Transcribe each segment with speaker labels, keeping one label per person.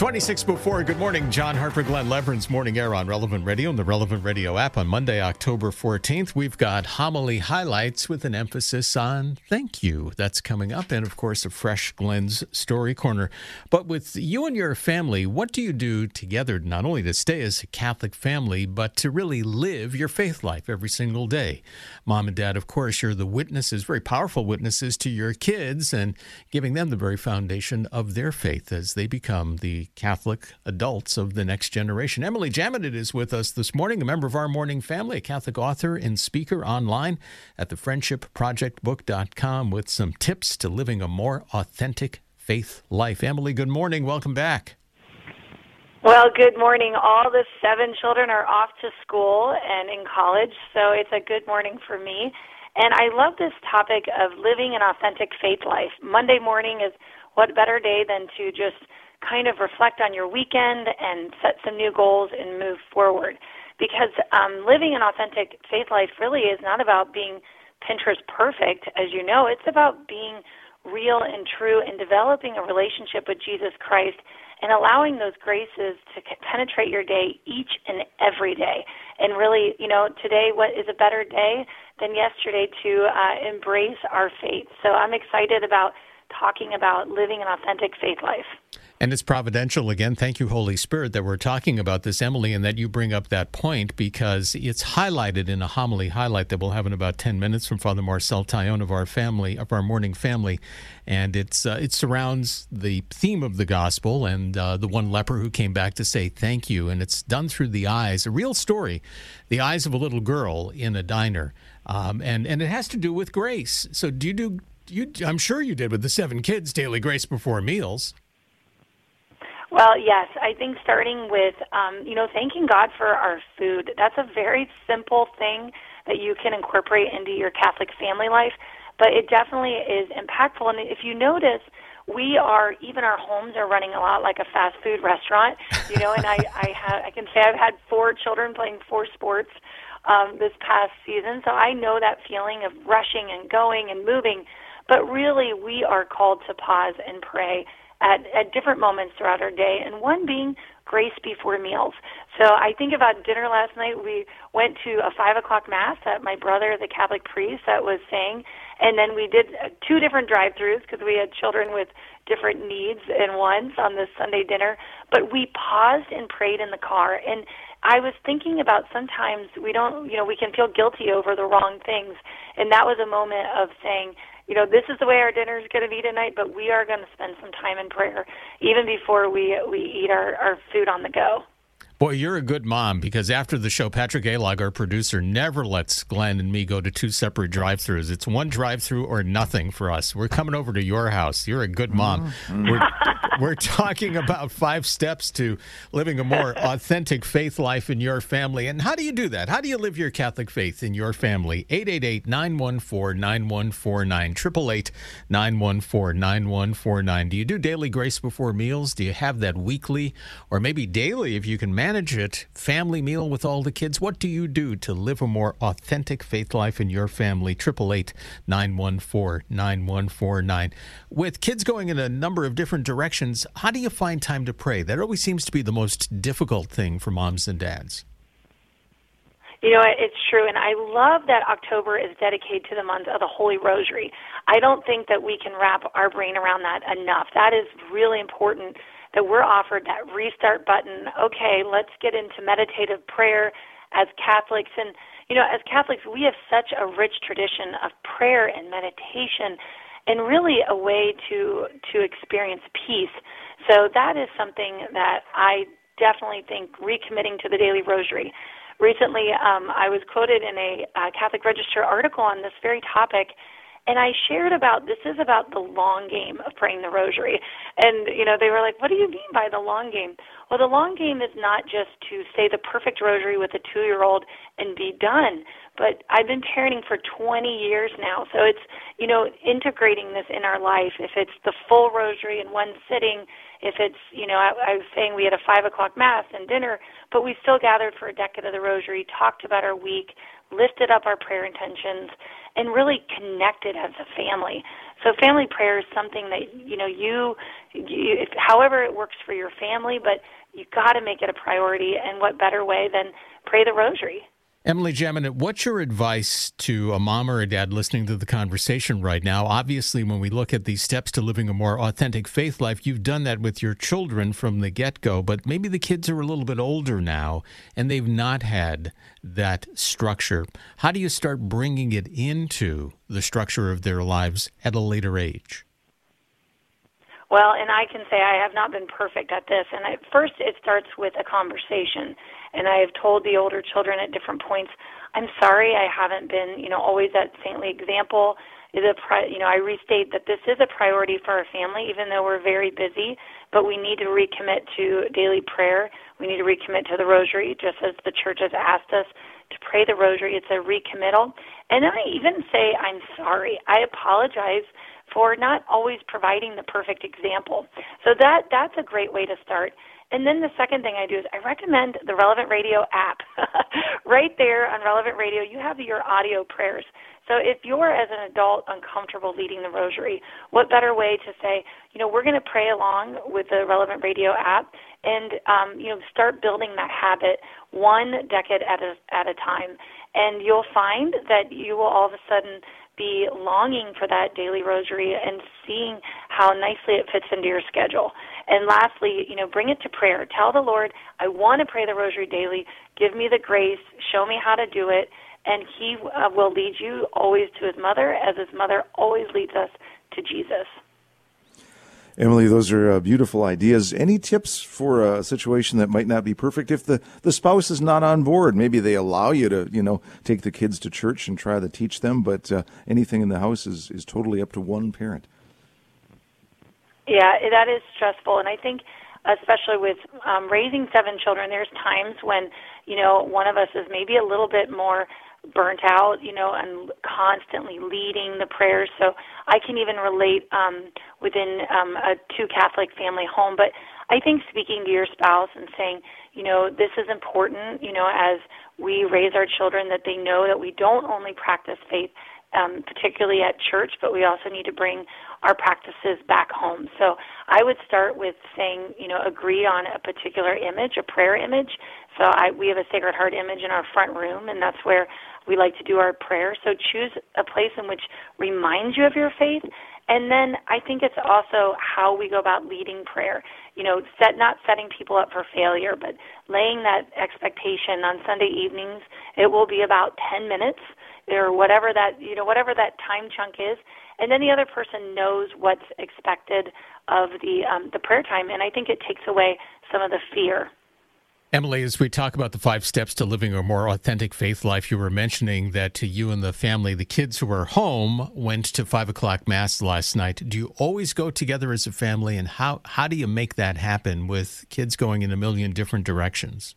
Speaker 1: 26 before. Good morning, John Harper, Glenn Leverance, Morning Air on Relevant Radio and the Relevant Radio app on Monday, October 14th. We've got homily highlights with an emphasis on thank you. That's coming up. And, of course, a fresh Glenn's Story Corner. But with you and your family, what do you do together not only to stay as a Catholic family, but to really live your faith life every single day? Mom and Dad, of course, you're the witnesses, very powerful witnesses to your kids and giving them the very foundation of their faith as they become the Catholic adults of the next generation. Emily Jaminet is with us this morning, a member of our morning family, a Catholic author and speaker online at thefriendshipprojectbook.com with some tips to living a more authentic faith life. Emily, good morning. Welcome back.
Speaker 2: Well, good morning. All the 7 children are off to school and in college, so it's a good morning for me. And I love this topic of living an authentic faith life. Monday morning is what better day than to just kind of reflect on your weekend and set some new goals and move forward. Because living an authentic faith life really is not about being Pinterest perfect, as you know. It's about being real and true and developing a relationship with Jesus Christ and allowing those graces to penetrate your day each and every day. And really, today, what is a better day than yesterday to embrace our faith? So I'm excited about talking about living an authentic faith life.
Speaker 1: And it's providential, again, thank you, Holy Spirit, that we're talking about this, Emily, and that you bring up that point because it's highlighted in a homily highlight that we'll have in about 10 minutes from Father Marcel Taillon of our family, of our morning family. And it surrounds the theme of the gospel and the one leper who came back to say thank you. And it's done through the eyes, a real story, the eyes of a little girl in a diner. And it has to do with grace. So I'm sure you did with the 7 kids, daily grace before meals.
Speaker 2: Well, yes, I think starting with, thanking God for our food. That's a very simple thing that you can incorporate into your Catholic family life, but it definitely is impactful. And if you notice, even our homes are running a lot like a fast food restaurant, and I can say I've had 4 children playing 4 sports this past season, so I know that feeling of rushing and going and moving, but really we are called to pause and pray at different moments throughout our day, and one being grace before meals. So I think about dinner last night. We went to a 5 o'clock Mass that my brother, the Catholic priest, that was saying, and then we did 2 different drive-thrus because we had children with different needs and wants on this Sunday dinner, but we paused and prayed in the car. And I was thinking about sometimes we can feel guilty over the wrong things, and that was a moment of saying, this is the way our dinner is going to be tonight, but we are going to spend some time in prayer even before we eat our food on the go.
Speaker 1: Boy, you're a good mom because after the show, Patrick Alag, our producer, never lets Glenn and me go to 2 separate drive-thrus. It's one drive-thru or nothing for us. We're coming over to your house. You're a good mom. We're talking about 5 steps to living a more authentic faith life in your family. And how do you do that? How do you live your Catholic faith in your family? 888-914-9149, 888-914-9149. Do you do daily grace before meals? Do you have that weekly or maybe daily, if you can manage it, family meal with all the kids? What do you do to live a more authentic faith life in your family? 888-914-9149. With kids going in a number of different directions, how do you find time to pray? That always seems to be the most difficult thing for moms and dads.
Speaker 2: It's true, and I love that October is dedicated to the month of the Holy Rosary. I don't think that we can wrap our brain around that enough. That is really important, that we're offered that restart button. Okay, let's get into meditative prayer as Catholics. And, as Catholics, we have such a rich tradition of prayer and meditation and really a way to experience peace. So that is something that I definitely think recommitting to the daily rosary. Recently, I was quoted in a Catholic Register article on this very topic, and I shared this is about the long game of praying the rosary. And, they were like, what do you mean by the long game? Well, the long game is not just to say the perfect rosary with a 2-year-old and be done, but I've been parenting for 20 years now. So it's, integrating this in our life. If it's the full rosary in one sitting, if it's, I was saying we had a 5 o'clock Mass and dinner, but we still gathered for a decade of the rosary, talked about our week, lifted up our prayer intentions, and really connected as a family. So family prayer is something that, you however it works for your family, but you got to make it a priority, and what better way than pray the rosary?
Speaker 1: Emily Jaminet, what's your advice to a mom or a dad listening to the conversation right now? Obviously, when we look at these steps to living a more authentic faith life, you've done that with your children from the get-go, but maybe the kids are a little bit older now and they've not had that structure. How do you start bringing it into the structure of their lives at a later age?
Speaker 2: Well, and I can say I have not been perfect at this. And first, it starts with a conversation. And I have told the older children at different points, I'm sorry I haven't been, always that saintly example. I restate that this is a priority for our family, even though we're very busy, but we need to recommit to daily prayer. We need to recommit to the rosary, just as the church has asked us to pray the rosary. It's a recommittal. And then I even say, I'm sorry. I apologize for not always providing the perfect example. So that's a great way to start. And then the second thing I do is I recommend the Relevant Radio app. Right there on Relevant Radio, you have your audio prayers. So if you're, as an adult, uncomfortable leading the rosary, what better way to say, we're going to pray along with the Relevant Radio app and, start building that habit one decade at a time. And you'll find that you will all of a sudden be longing for that daily rosary and seeing how nicely it fits into your schedule. And lastly, bring it to prayer. Tell the Lord, I want to pray the rosary daily. Give me the grace. Show me how to do it. And he will lead you always to his mother, as his mother always leads us to Jesus.
Speaker 3: Emily, those are beautiful ideas. Any tips for a situation that might not be perfect? If the spouse is not on board, maybe they allow you to, take the kids to church and try to teach them, but anything in the house is totally up to one parent.
Speaker 2: Yeah, that is stressful. And I think especially with raising 7 children, there's times when, one of us is maybe a little bit more burnt out, and constantly leading the prayers. So I can even relate within a 2 Catholic family home. But I think speaking to your spouse and saying, this is important, as we raise our children, that they know that we don't only practice faith, particularly at church, but we also need to bring our practices back home. So I would start with saying, agree on a particular image, a prayer image. So we have a Sacred Heart image in our front room, and that's where we like to do our prayer. So choose a place in which reminds you of your faith. And then I think it's also how we go about leading prayer. Not setting people up for failure, but laying that expectation on Sunday evenings. It will be about 10 minutes or whatever that time chunk is. And then the other person knows what's expected of the prayer time. And I think it takes away some of the fear.
Speaker 1: Emily, as we talk about the 5 steps to living a more authentic faith life, you were mentioning that to you and the family, the kids who were home went to 5 o'clock Mass last night. Do you always go together as a family, and how do you make that happen with kids going in a million different directions?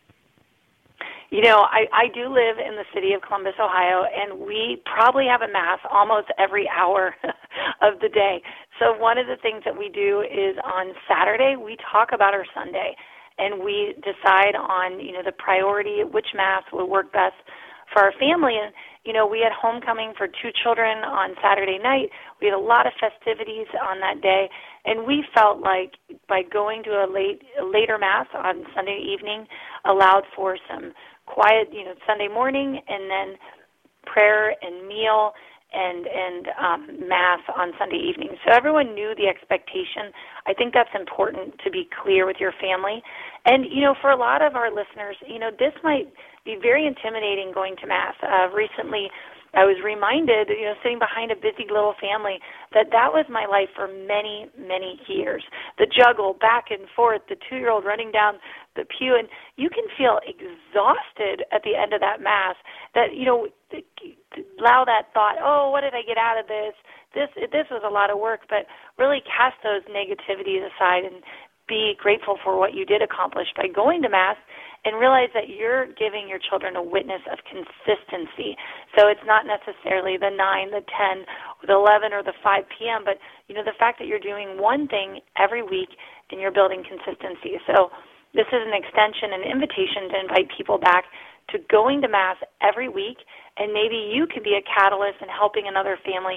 Speaker 2: I do live in the city of Columbus, Ohio, and we probably have a Mass almost every hour of the day. So one of the things that we do is on Saturday, we talk about our Sunday. And we decide on, the priority, which Mass will work best for our family. And, we had homecoming for 2 children on Saturday night. We had a lot of festivities on that day. And we felt like by going to a later Mass on Sunday evening allowed for some quiet, Sunday morning, and then prayer and meal and Mass on Sunday evening. So everyone knew the expectation. I think that's important to be clear with your family. And, for a lot of our listeners, this might be very intimidating going to Mass. Recently, I was reminded, sitting behind a busy little family, that was my life for many, many years. The juggle back and forth, the 2-year-old running down the pew, and you can feel exhausted at the end of that Mass. That allow that thought, oh, what did I get out of this? This was a lot of work, but really cast those negativities aside and be grateful for what you did accomplish by going to Mass, and realize that you're giving your children a witness of consistency. So it's not necessarily the 9, the 10, the 11, or the 5 p.m., but the fact that you're doing one thing every week and you're building consistency. So this is an extension, an invitation to invite people back to going to Mass every week, and maybe you could be a catalyst in helping another family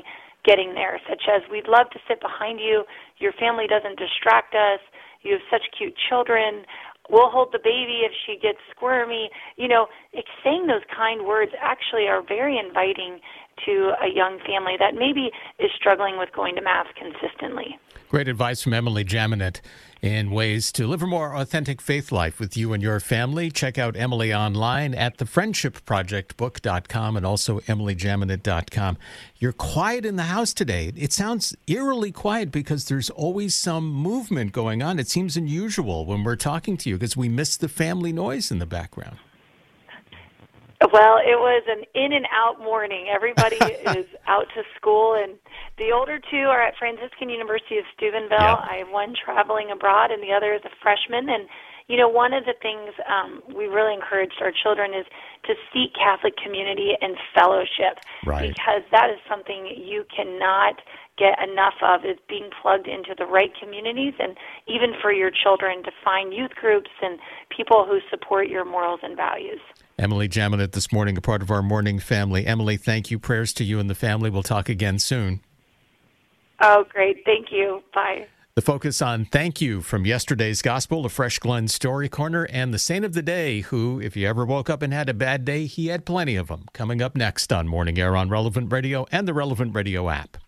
Speaker 2: getting there, such as we'd love to sit behind you, your family doesn't distract us, you have such cute children, we'll hold the baby if she gets squirmy. Saying those kind words actually are very inviting to a young family that maybe is struggling with going to Mass consistently.
Speaker 1: Great advice from Emily Jaminet in ways to live a more authentic faith life with you and your family. Check out Emily online at thefriendshipprojectbook.com and also emilyjaminet.com. You're quiet in the house today. It sounds eerily quiet because there's always some movement going on. It seems unusual when we're talking to you because we miss the family noise in the background.
Speaker 2: Well, it was an in and out morning. Everybody is out to school, and the older two are at Franciscan University of Steubenville.
Speaker 1: Yep.
Speaker 2: I have one traveling abroad, and the other is a freshman. And, one of the things we really encouraged our children is to seek Catholic community and fellowship.
Speaker 1: Right.
Speaker 2: Because that is something you cannot get enough of, is being plugged into the right communities, and even for your children to find youth groups and people who support your morals and values.
Speaker 1: Emily Jaminet this morning, a part of our morning family. Emily, thank you. Prayers to you and the family. We'll talk again soon.
Speaker 2: Oh, great. Thank you. Bye.
Speaker 1: The focus on thank you from yesterday's gospel, a Fresh Glen Story Corner, and the saint of the day who, if you ever woke up and had a bad day, he had plenty of them. Coming up next on Morning Air on Relevant Radio and the Relevant Radio app.